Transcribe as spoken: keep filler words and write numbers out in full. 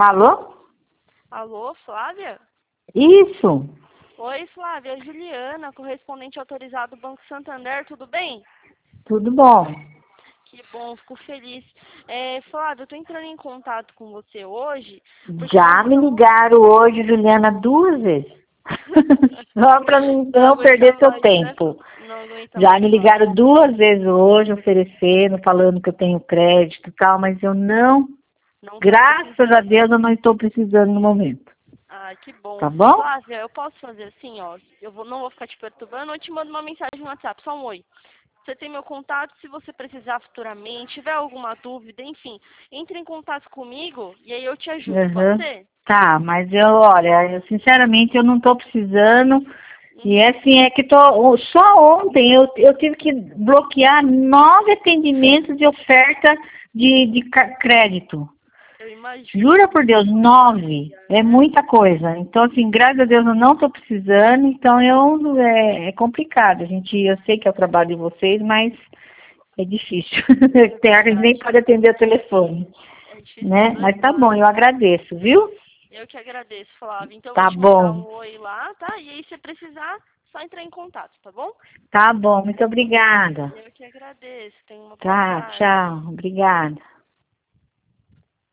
Alô? Alô, Flávia? Isso. Oi, Flávia, Juliana, correspondente autorizado do Banco Santander, tudo bem? Tudo bom. Que bom, fico feliz. É, Flávia, eu tô entrando em contato com você hoje, porque nós Já me estamos... ligaram hoje, Juliana, duas vezes. Só para não, Não não aguenta perder seu mais, né? tempo. Não aguenta Já me mais, não. ligaram duas vezes hoje, oferecendo, falando que eu tenho crédito e tal, mas eu não, Não tá graças a precisando. Deus, eu não estou precisando no momento. Ah, que bom. Tá bom? Flávia, eu posso fazer assim, ó. Eu vou, não vou ficar te perturbando, eu te mando uma mensagem no WhatsApp, só um oi. Você tem meu contato, se você precisar futuramente, tiver alguma dúvida, enfim, entre em contato comigo e aí eu te ajudo, pode Uhum. ser? Tá, mas eu, olha, eu, sinceramente eu não estou precisando. E é Uhum. assim, é que tô, só ontem eu, eu tive que bloquear nove atendimentos de oferta de, de ca- crédito. Eu imagino. Jura por Deus, nove. É muita coisa. Então, assim, graças a Deus eu não estou precisando, então eu é, é complicado. A gente, eu sei que é o trabalho de vocês, mas é difícil. É Tem hora que a gente nem verdade. pode atender o telefone, É difícil né? dos dois Mas tá bom, eu lados. agradeço, viu? Eu que agradeço, Flávia. Então eu vou Tá te mandar bom. um oi lá, tá? E aí se precisar, só entrar em contato, tá bom? Tá bom, muito obrigada. Eu que agradeço. Tenha uma boa Tá, tarde. tchau. Obrigada.